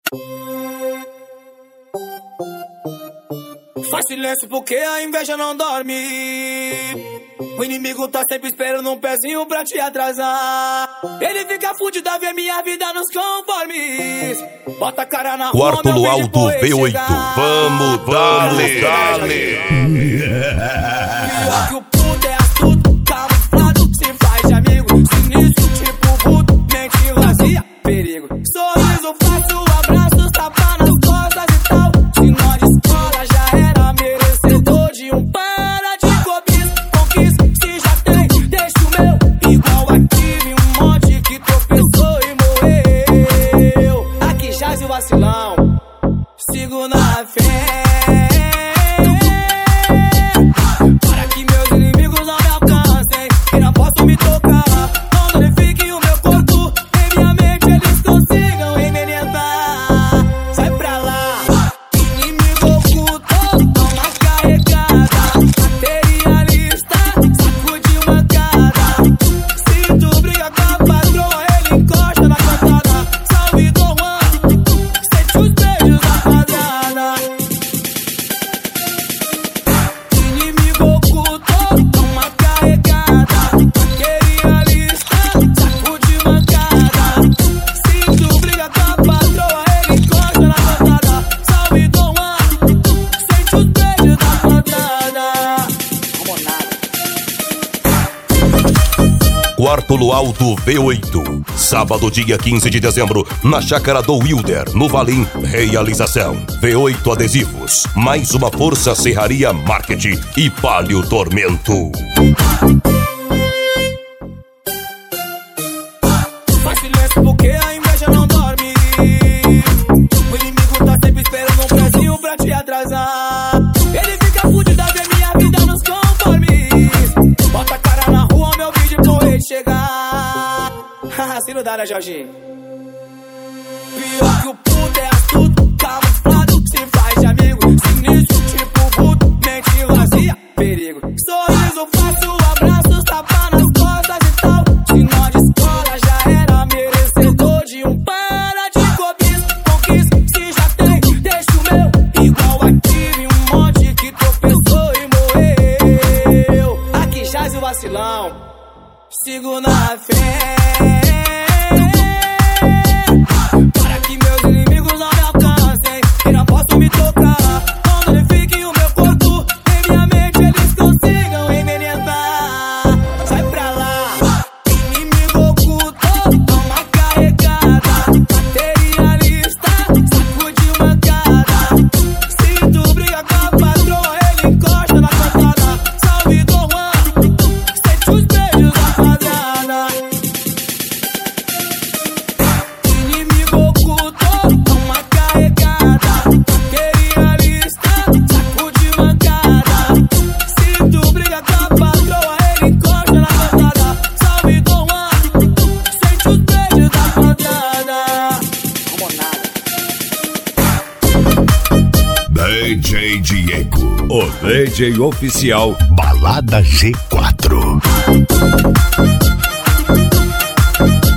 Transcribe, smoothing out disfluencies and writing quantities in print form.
Faz silêncio porque a inveja não dorme. O inimigo tá sempre esperando um pezinho pra te atrasar. Ele fica fudido a ver minha vida nos conformes. Bota a cara na rua, Quarto Luau do V8. Vamos, dale. Pior que o puto é astuto, camuflado, se faz de amigo. Sinistro, tipo puto, mente vazia, perigo. Sorriso fácil, abraços, tapa nas costas e tal. Se nós de escola já era merecedor de um para de cobiça. Conquista, se já tem, deixa o meu. Igual aqui, um monte que tropeçou e morreu. Aqui jaz o vacilão, sigo na fé. Para que meus inimigos não me alcancem e não possam me tocar. Não danifiquem o meu corpo, em minha mente eles consigam envenenar. Sai pra lá, inimigo oculto, toma carregada. Materialista, sacude mancada. Se tu briga com a patroa, ele encosta na cantada. Salve Dom Juan, sente os beijos da fazenda. Inimigo oculto, toma carregada. Materialista, sacude mancada. Se tu briga com a patroa, ele encosta na cantada. Salve Dom Juan, sente os beijos da fazenda. Como nada. Quarto Luau do V8. Sábado, dia 15 de dezembro, na Chácara do Wilder, no Valim. Realização: V8 Adesivos. Mais uma força Serraria Marketing e Palio Tormento. Faz silêncio porque a inveja não dorme. O inimigo tá sempre esperando um pezinho pra te atrasar. Ele fica fudido a ver minha vida nos conformes. Bota a cara na rua, meu vídeo com ele chegar. Se não dá, né, Jorginho? Pior que o puto é astuto, camuflado, se faz de amigo. Sinistro, tipo puto, mente vazia, perigo. Sorriso fácil, abraços, tapa nas costas e tal. Se nós de escola já era merecedor de um para de cobiça. Conquista, se já tem, deixa o meu. Igual aqui, um monte que tropeçou e morreu. Aqui jaz o vacilão, sigo na fé. Para que meus inimigos não me alcancem e não possam me tocar. Não danifiquem o meu corpo, em minha mente eles consigam envenenar. Sai pra lá, inimigo oculto, toma carregada. Materialista, sacude mancada. Se tu briga com a patroa, ele encosta na cantada. Salve Dom Juan, sente os beijos da fazenda. Inimigo oculto, toma carregada. Materialista, sacude mancada. Se tu briga com a patroa, ele encosta na cantada. Salve Dom Juan, sente os beijos da fazenda. Como nada. DJ Diego, o DJ oficial Balada G4.